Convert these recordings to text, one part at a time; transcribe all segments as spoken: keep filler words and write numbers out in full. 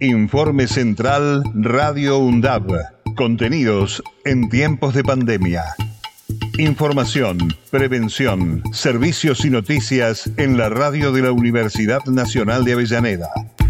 Informe Central Radio UNDAB. Contenidos en tiempos de pandemia. Información, prevención, servicios y noticias en la radio de la Universidad Nacional de Avellaneda.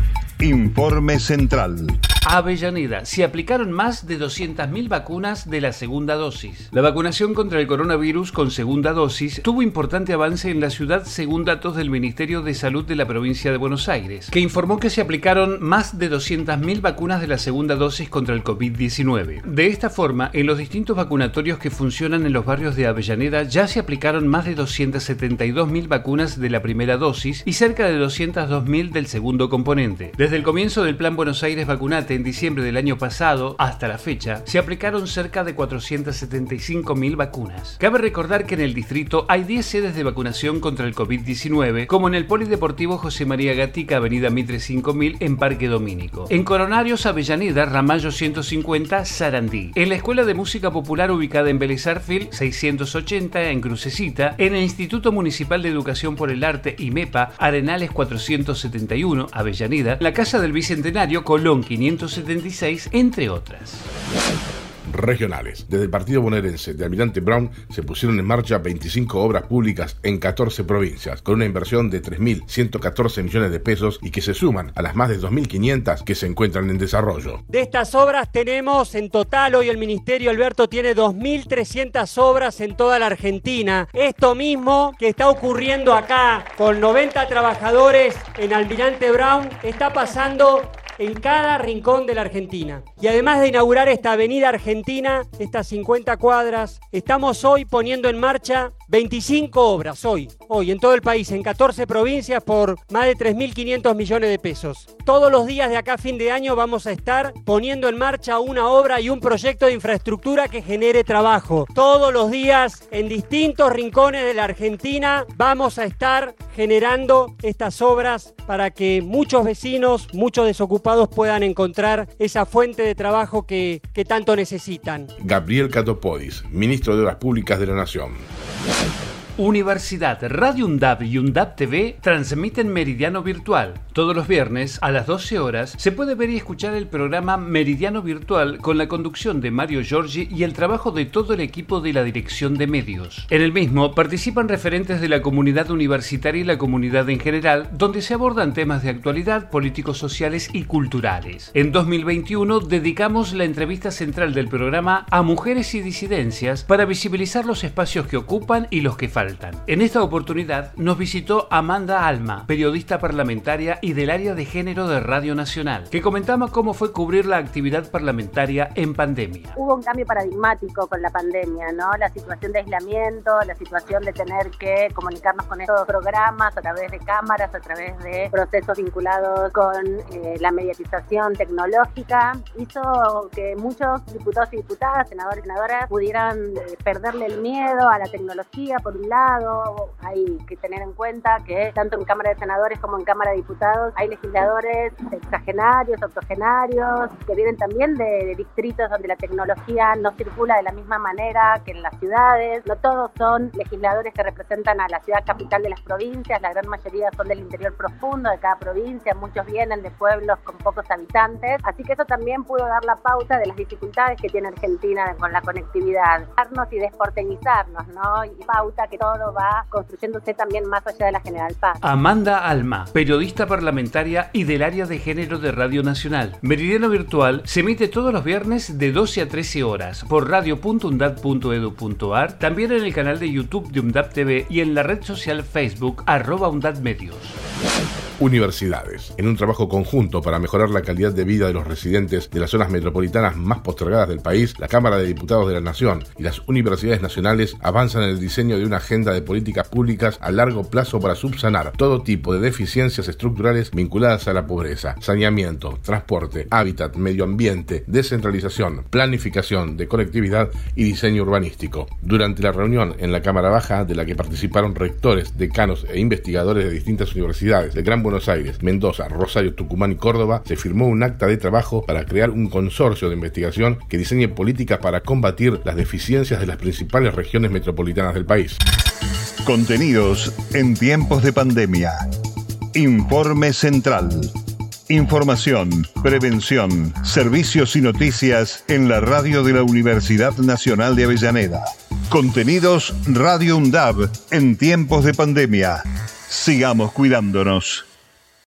Informe Central. Avellaneda. Se aplicaron más de doscientas mil vacunas de la segunda dosis. La vacunación contra el coronavirus con segunda dosis tuvo importante avance en la ciudad según datos del Ministerio de Salud de la provincia de Buenos Aires, que informó que se aplicaron más de doscientas mil vacunas de la segunda dosis contra el covid diecinueve. De esta forma, en los distintos vacunatorios que funcionan en los barrios de Avellaneda ya se aplicaron más de doscientas setenta y dos mil vacunas de la primera dosis y cerca de doscientas dos mil del segundo componente. Desde el comienzo del Plan Buenos Aires Vacunate en diciembre del año pasado hasta la fecha, se aplicaron cerca de cuatrocientas setenta y cinco mil vacunas. Cabe recordar que en el distrito hay diez sedes de vacunación contra el covid diecinueve, como en el Polideportivo José María Gatica, Avenida Mitre cinco mil, en Parque Domínico. En Coronarios, Avellaneda, Ramallo ciento cincuenta, Sarandí. En la Escuela de Música Popular ubicada en Vélez Arfield, seiscientos ochenta, en Crucecita. En el Instituto Municipal de Educación por el Arte, IMEPA, Arenales cuatrocientos setenta y uno, Avellaneda. La Casa del Bicentenario, Colón quinientos setenta y seis, entre otras. Regionales. Desde el partido bonaerense de Almirante Brown se pusieron en marcha veinticinco obras públicas en catorce provincias, con una inversión de tres mil ciento catorce millones de pesos y que se suman a las más de dos mil quinientas que se encuentran en desarrollo. De estas obras tenemos en total, hoy el Ministerio Alberto tiene dos mil trescientas obras en toda la Argentina. Esto mismo que está ocurriendo acá con noventa trabajadores en Almirante Brown está pasando en cada rincón de la Argentina. Y además de inaugurar esta avenida argentina, estas cincuenta cuadras, estamos hoy poniendo en marcha veinticinco obras, hoy, hoy en todo el país, en catorce provincias por más de tres mil quinientos millones de pesos. Todos los días de acá a fin de año vamos a estar poniendo en marcha una obra y un proyecto de infraestructura que genere trabajo. Todos los días, en distintos rincones de la Argentina, vamos a estar generando estas obras para que muchos vecinos, muchos desocupados puedan encontrar esa fuente de trabajo que, que tanto necesitan. Gabriel Catopodis, ministro de Obras Públicas de la Nación. Universidad, Radio UNDAB y UNDAB T V transmiten Meridiano Virtual. Todos los viernes a las doce horas se puede ver y escuchar el programa Meridiano Virtual con la conducción de Mario Giorgi y el trabajo de todo el equipo de la Dirección de Medios. En el mismo participan referentes de la comunidad universitaria y la comunidad en general, donde se abordan temas de actualidad, políticos, sociales y culturales. En dos mil veintiuno dedicamos la entrevista central del programa a mujeres y disidencias para visibilizar los espacios que ocupan y los que faltan. En esta oportunidad nos visitó Amanda Alma, periodista parlamentaria y del área de género de Radio Nacional, que comentaba cómo fue cubrir la actividad parlamentaria en pandemia. Hubo un cambio paradigmático con la pandemia, ¿no? La situación de aislamiento, la situación de tener que comunicarnos con estos programas a través de cámaras, a través de procesos vinculados con eh, la mediatización tecnológica, hizo que muchos diputados y diputadas, senadores y senadoras pudieran eh, perderle el miedo a la tecnología, por un lado. Hay que tener en cuenta que tanto en Cámara de Senadores como en Cámara de Diputados hay legisladores sexagenarios, octogenarios, que vienen también de, de distritos donde la tecnología no circula de la misma manera que en las ciudades. No todos son legisladores que representan a la ciudad capital de las provincias, la gran mayoría son del interior profundo de cada provincia, muchos vienen de pueblos con pocos habitantes, así que eso también pudo dar la pauta de las dificultades que tiene Argentina con la conectividad, darnos y desporteñizarnos, ¿no? Y pauta que todo va construyéndose también más allá de la General Paz. Amanda Alma, periodista parlamentaria y del área de género de Radio Nacional. Meridiano Virtual se emite todos los viernes de doce a trece horas por radio punto undab punto edu punto ar, también en el canal de YouTube de UNDAB T V y en la red social Facebook arroba UNDAB Medios. Universidades. En un trabajo conjunto para mejorar la calidad de vida de los residentes de las zonas metropolitanas más postergadas del país, la Cámara de Diputados de la Nación y las universidades nacionales avanzan en el diseño de una agenda de políticas públicas a largo plazo para subsanar todo tipo de deficiencias estructurales vinculadas a la pobreza, saneamiento, transporte, hábitat, medio ambiente, descentralización, planificación de conectividad y diseño urbanístico. Durante la reunión en la Cámara Baja, de la que participaron rectores, decanos e investigadores de distintas universidades de Gran Buenos Aires, Mendoza, Rosario, Tucumán y Córdoba, se firmó un acta de trabajo para crear un consorcio de investigación que diseñe políticas para combatir las deficiencias de las principales regiones metropolitanas del país. Contenidos en tiempos de pandemia. Informe Central. Información, prevención, servicios y noticias en la radio de la Universidad Nacional de Avellaneda. Contenidos Radio UNDAB en tiempos de pandemia. Sigamos cuidándonos.